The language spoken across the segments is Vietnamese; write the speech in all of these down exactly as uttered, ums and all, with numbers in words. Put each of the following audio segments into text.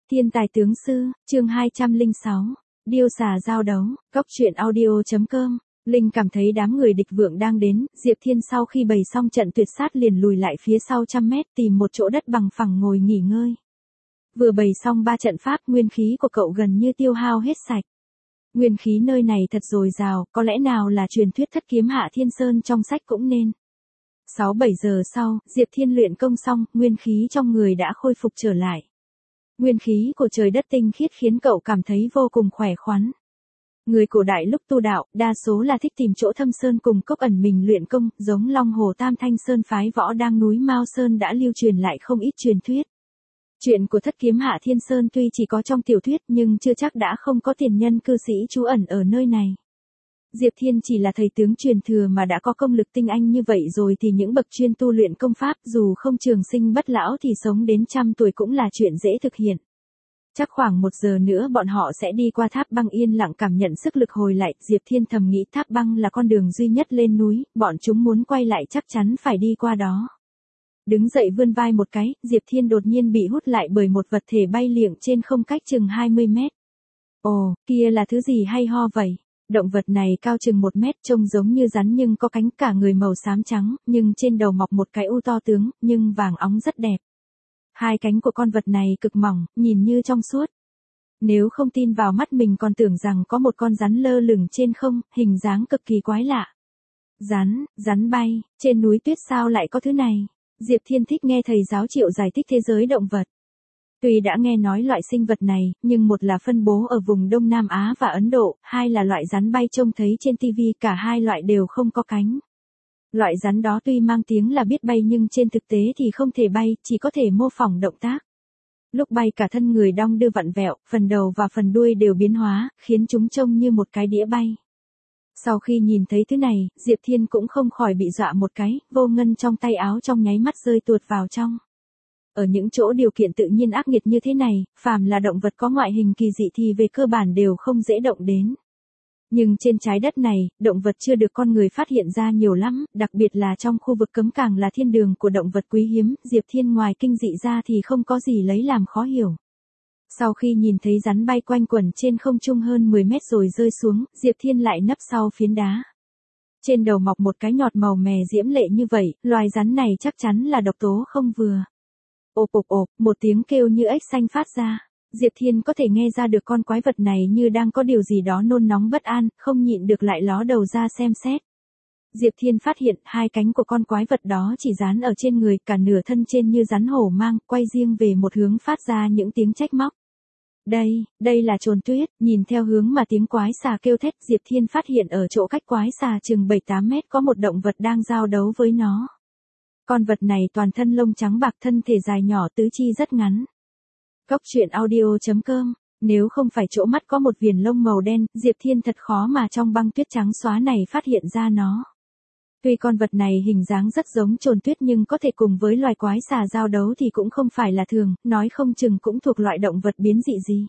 Thiên tài tướng sư, chương hai trăm lẻ sáu, điêu xà giao đấu, góc truyện audio chấm com. Linh cảm thấy đám người địch vượng đang đến, Diệp Thiên sau khi bày xong trận tuyệt sát liền lùi lại phía sau trăm mét tìm một chỗ đất bằng phẳng ngồi nghỉ ngơi. Vừa bày xong ba trận pháp, nguyên khí của cậu gần như tiêu hao hết sạch. Nguyên khí nơi này thật dồi dào, có lẽ nào là truyền thuyết thất kiếm Hạ Thiên Sơn trong sách cũng nên. sáu bảy giờ sau, Diệp Thiên luyện công xong, nguyên khí trong người đã khôi phục trở lại. Nguyên khí của trời đất tinh khiết khiến cậu cảm thấy vô cùng khỏe khoắn. Người cổ đại lúc tu đạo, đa số là thích tìm chỗ thâm sơn cùng cốc ẩn mình luyện công, giống Long Hồ Tam Thanh Sơn phái võ đang núi Mao Sơn đã lưu truyền lại không ít truyền thuyết. Chuyện của thất kiếm Hạ Thiên Sơn tuy chỉ có trong tiểu thuyết nhưng chưa chắc đã không có tiền nhân cư sĩ trú ẩn ở nơi này. Diệp Thiên chỉ là thầy tướng truyền thừa mà đã có công lực tinh anh như vậy rồi thì những bậc chuyên tu luyện công pháp dù không trường sinh bất lão thì sống đến trăm tuổi cũng là chuyện dễ thực hiện. Chắc khoảng một giờ nữa bọn họ sẽ đi qua tháp băng yên lặng cảm nhận sức lực hồi lại. Diệp Thiên thầm nghĩ tháp băng là con đường duy nhất lên núi, bọn chúng muốn quay lại chắc chắn phải đi qua đó. Đứng dậy vươn vai một cái, Diệp Thiên đột nhiên bị hút lại bởi một vật thể bay liệng trên không cách chừng hai mươi mét. Ồ, kia là thứ gì hay ho vậy? Động vật này cao chừng một mét, trông giống như rắn nhưng có cánh, cả người màu xám trắng, nhưng trên đầu mọc một cái u to tướng, nhưng vàng óng rất đẹp. Hai cánh của con vật này cực mỏng, nhìn như trong suốt. Nếu không tin vào mắt mình còn tưởng rằng có một con rắn lơ lửng trên không, hình dáng cực kỳ quái lạ. Rắn, rắn bay, trên núi tuyết sao lại có thứ này? Diệp Thiên thích nghe thầy giáo Triệu giải thích thế giới động vật. Tuy đã nghe nói loại sinh vật này, nhưng một là phân bố ở vùng Đông Nam Á và Ấn Độ, hai là loại rắn bay trông thấy trên ti vi, cả hai loại đều không có cánh. Loại rắn đó tuy mang tiếng là biết bay nhưng trên thực tế thì không thể bay, chỉ có thể mô phỏng động tác. Lúc bay cả thân người đong đưa vặn vẹo, phần đầu và phần đuôi đều biến hóa, khiến chúng trông như một cái đĩa bay. Sau khi nhìn thấy thứ này, Diệp Thiên cũng không khỏi bị dọa một cái, vô ngân trong tay áo trong nháy mắt rơi tuột vào trong. Ở những chỗ điều kiện tự nhiên ác nghiệt như thế này, phàm là động vật có ngoại hình kỳ dị thì về cơ bản đều không dễ động đến. Nhưng trên trái đất này, động vật chưa được con người phát hiện ra nhiều lắm, đặc biệt là trong khu vực cấm càng là thiên đường của động vật quý hiếm, Diệp Thiên ngoài kinh dị ra thì không có gì lấy làm khó hiểu. Sau khi nhìn thấy rắn bay quanh quẩn trên không trung hơn mười mét rồi rơi xuống, Diệp Thiên lại nấp sau phiến đá. Trên đầu mọc một cái nhọt màu mè diễm lệ như vậy, loài rắn này chắc chắn là độc tố không vừa. Ộp ộp ộp, một tiếng kêu như ếch xanh phát ra. Diệp Thiên có thể nghe ra được con quái vật này như đang có điều gì đó nôn nóng bất an, không nhịn được lại ló đầu ra xem xét. Diệp Thiên phát hiện hai cánh của con quái vật đó chỉ dán ở trên người, cả nửa thân trên như rắn hổ mang, quay riêng về một hướng phát ra những tiếng trách móc. Đây, đây là trồn tuyết, nhìn theo hướng mà tiếng quái xà kêu thét, Diệp Thiên phát hiện ở chỗ cách quái xà chừng bảy tám mét có một động vật đang giao đấu với nó. Con vật này toàn thân lông trắng bạc, thân thể dài nhỏ, tứ chi rất ngắn. Góc truyện audio chấm com, nếu không phải chỗ mắt có một viền lông màu đen, Diệp Thiên thật khó mà trong băng tuyết trắng xóa này phát hiện ra nó. Tuy con vật này hình dáng rất giống trồn tuyết nhưng có thể cùng với loài quái xà giao đấu thì cũng không phải là thường, nói không chừng cũng thuộc loại động vật biến dị gì.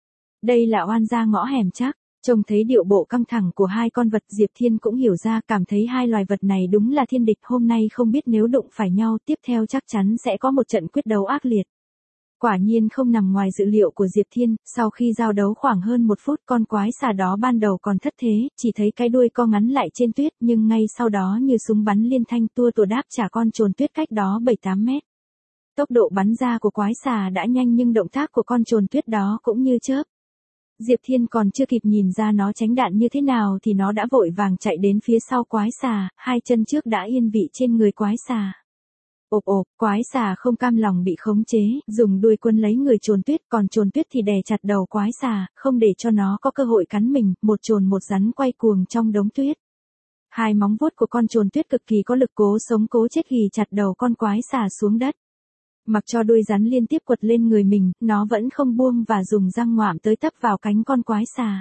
Đây là oan gia ngõ hẻm chắc. Trông thấy điệu bộ căng thẳng của hai con vật, Diệp Thiên cũng hiểu ra, cảm thấy hai loài vật này đúng là thiên địch, hôm nay không biết nếu đụng phải nhau tiếp theo chắc chắn sẽ có một trận quyết đấu ác liệt. Quả nhiên không nằm ngoài dự liệu của Diệp Thiên, sau khi giao đấu khoảng hơn một phút con quái xà đó ban đầu còn thất thế, chỉ thấy cái đuôi co ngắn lại trên tuyết nhưng ngay sau đó như súng bắn liên thanh tua tủa đáp trả con trồn tuyết cách đó bảy tám mét. Tốc độ bắn ra của quái xà đã nhanh nhưng động tác của con trồn tuyết đó cũng như chớp. Diệp Thiên còn chưa kịp nhìn ra nó tránh đạn như thế nào thì nó đã vội vàng chạy đến phía sau quái xà, hai chân trước đã yên vị trên người quái xà. Ộp ộp, quái xà không cam lòng bị khống chế, dùng đuôi quấn lấy người trồn tuyết, còn trồn tuyết thì đè chặt đầu quái xà, không để cho nó có cơ hội cắn mình, một trồn một rắn quay cuồng trong đống tuyết. Hai móng vuốt của con trồn tuyết cực kỳ có lực, cố sống cố chết ghì chặt đầu con quái xà xuống đất. Mặc cho đuôi rắn liên tiếp quật lên người mình, nó vẫn không buông và dùng răng ngoạm tới tấp vào cánh con quái xà.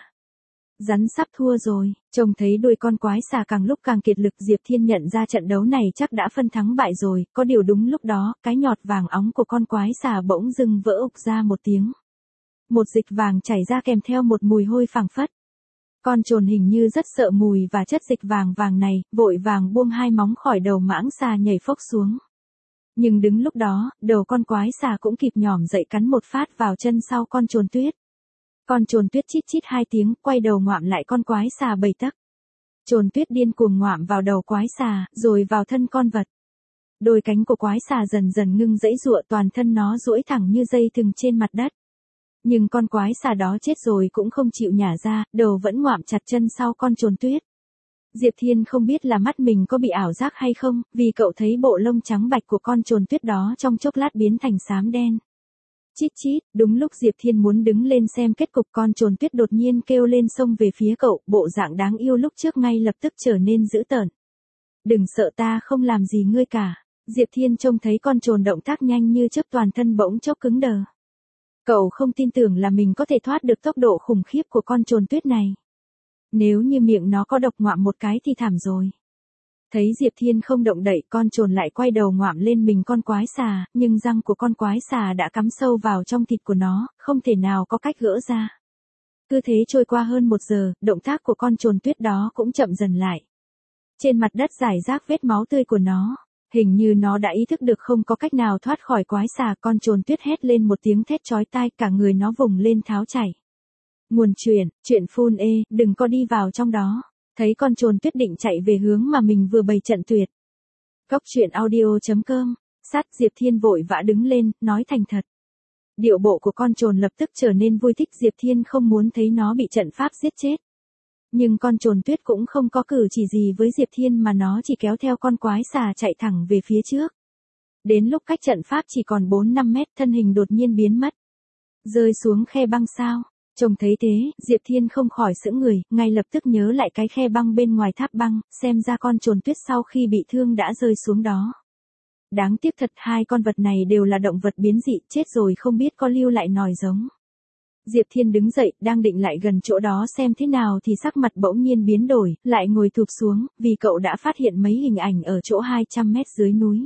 Rắn sắp thua rồi, trông thấy đuôi con quái xà càng lúc càng kiệt lực, Diệp Thiên nhận ra trận đấu này chắc đã phân thắng bại rồi, có điều đúng lúc đó, cái nhọt vàng óng của con quái xà bỗng dưng vỡ ục ra một tiếng. Một dịch vàng chảy ra kèm theo một mùi hôi phảng phất. Con trồn hình như rất sợ mùi và chất dịch vàng vàng này, vội vàng buông hai móng khỏi đầu mãng xà nhảy phốc xuống. Nhưng đứng lúc đó, đầu con quái xà cũng kịp nhỏm dậy cắn một phát vào chân sau con trồn tuyết. Con trồn tuyết chít chít hai tiếng, quay đầu ngoạm lại con quái xà bảy tấc. Trồn tuyết điên cuồng ngoạm vào đầu quái xà, rồi vào thân con vật. Đôi cánh của quái xà dần dần ngưng dãy giụa, toàn thân nó duỗi thẳng như dây thừng trên mặt đất. Nhưng con quái xà đó chết rồi cũng không chịu nhả ra, đầu vẫn ngoạm chặt chân sau con trồn tuyết. Diệp Thiên không biết là mắt mình có bị ảo giác hay không, vì cậu thấy bộ lông trắng bạch của con trồn tuyết đó trong chốc lát biến thành xám đen. Chít chít, đúng lúc Diệp Thiên muốn đứng lên xem kết cục, con trồn tuyết đột nhiên kêu lên xông về phía cậu, bộ dạng đáng yêu lúc trước ngay lập tức trở nên dữ tợn. Đừng sợ, ta không làm gì ngươi cả. Diệp Thiên trông thấy con trồn động tác nhanh như chớp, toàn thân bỗng chốc cứng đờ. Cậu không tin tưởng là mình có thể thoát được tốc độ khủng khiếp của con trồn tuyết này. Nếu như miệng nó có độc ngoạm một cái thì thảm rồi. Thấy Diệp Thiên không động đậy, con trồn lại quay đầu ngoạm lên mình con quái xà, nhưng răng của con quái xà đã cắm sâu vào trong thịt của nó, không thể nào có cách gỡ ra. Cứ thế trôi qua hơn một giờ, động tác của con trồn tuyết đó cũng chậm dần lại. Trên mặt đất rải rác vết máu tươi của nó. Hình như nó đã ý thức được không có cách nào thoát khỏi quái xà, con trồn tuyết hét lên một tiếng thét chói tai, cả người nó vùng lên tháo chạy. Nguồn chuyện, chuyện phun ê, đừng có đi vào trong đó. Thấy con trồn tuyết định chạy về hướng mà mình vừa bày trận tuyệt. Cốc truyện audio chấm com, sát Diệp Thiên vội vã đứng lên, nói thành thật. Điệu bộ của con trồn lập tức trở nên vui thích, Diệp Thiên không muốn thấy nó bị trận pháp giết chết. Nhưng con trồn tuyết cũng không có cử chỉ gì với Diệp Thiên mà nó chỉ kéo theo con quái xà chạy thẳng về phía trước. Đến lúc cách trận pháp chỉ còn bốn năm mét, thân hình đột nhiên biến mất. Rơi xuống khe băng sao? Trông thấy thế, Diệp Thiên không khỏi sững người, ngay lập tức nhớ lại cái khe băng bên ngoài tháp băng, xem ra con trồn tuyết sau khi bị thương đã rơi xuống đó. Đáng tiếc thật, hai con vật này đều là động vật biến dị, chết rồi không biết có lưu lại nòi giống. Diệp Thiên đứng dậy, đang định lại gần chỗ đó xem thế nào thì sắc mặt bỗng nhiên biến đổi, lại ngồi thụp xuống, vì cậu đã phát hiện mấy hình ảnh ở chỗ hai trăm mét dưới núi.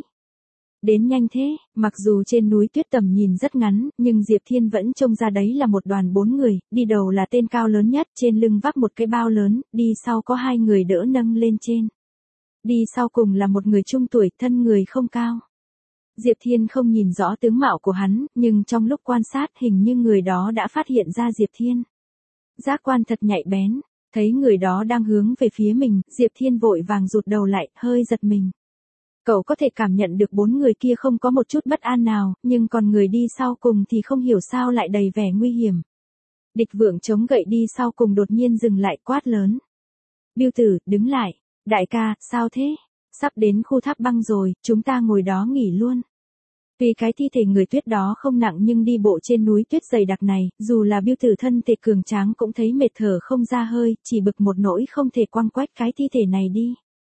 Đến nhanh thế, mặc dù trên núi tuyết tầm nhìn rất ngắn, nhưng Diệp Thiên vẫn trông ra đấy là một đoàn bốn người, đi đầu là tên cao lớn nhất, trên lưng vác một cái bao lớn, đi sau có hai người đỡ nâng lên trên. Đi sau cùng là một người trung tuổi, thân người không cao. Diệp Thiên không nhìn rõ tướng mạo của hắn, nhưng trong lúc quan sát hình như người đó đã phát hiện ra Diệp Thiên. Giác quan thật nhạy bén, thấy người đó đang hướng về phía mình, Diệp Thiên vội vàng rụt đầu lại, hơi giật mình. Cậu có thể cảm nhận được bốn người kia không có một chút bất an nào, nhưng còn người đi sau cùng thì không hiểu sao lại đầy vẻ nguy hiểm. Địch Vượng chống gậy đi sau cùng đột nhiên dừng lại, quát lớn. Biêu Tử, đứng lại. Đại ca, sao thế? Sắp đến khu tháp băng rồi, chúng ta ngồi đó nghỉ luôn. Vì cái thi thể người tuyết đó không nặng nhưng đi bộ trên núi tuyết dày đặc này, dù là Biêu Tử thân thể cường tráng cũng thấy mệt thở không ra hơi, chỉ bực một nỗi không thể quăng quách cái thi thể này đi.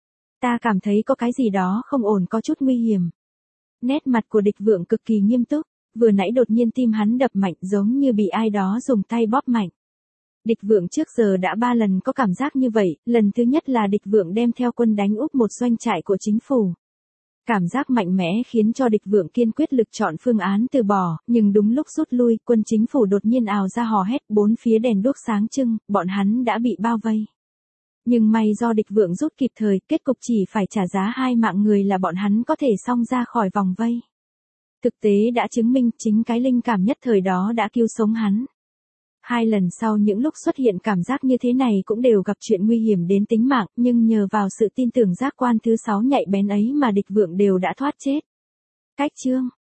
Ta cảm thấy có cái gì đó không ổn, có chút nguy hiểm. Nét mặt của Địch Vượng cực kỳ nghiêm túc, vừa nãy đột nhiên tim hắn đập mạnh giống như bị ai đó dùng tay bóp mạnh. Địch Vượng trước giờ đã ba lần có cảm giác như vậy, lần thứ nhất là Địch Vượng đem theo quân đánh úp một doanh trại của chính phủ. Cảm giác mạnh mẽ khiến cho Địch Vượng kiên quyết lực chọn phương án từ bỏ, nhưng đúng lúc rút lui, quân chính phủ đột nhiên ào ra hò hét, bốn phía đèn đuốc sáng trưng, bọn hắn đã bị bao vây. Nhưng may do Địch Vượng rút kịp thời, kết cục chỉ phải trả giá hai mạng người là bọn hắn có thể xông ra khỏi vòng vây. Thực tế đã chứng minh chính cái linh cảm nhất thời đó đã cứu sống hắn. Hai lần sau những lúc xuất hiện cảm giác như thế này cũng đều gặp chuyện nguy hiểm đến tính mạng, nhưng nhờ vào sự tin tưởng giác quan thứ sáu nhạy bén ấy mà Địch Vượng đều đã thoát chết. Cách chương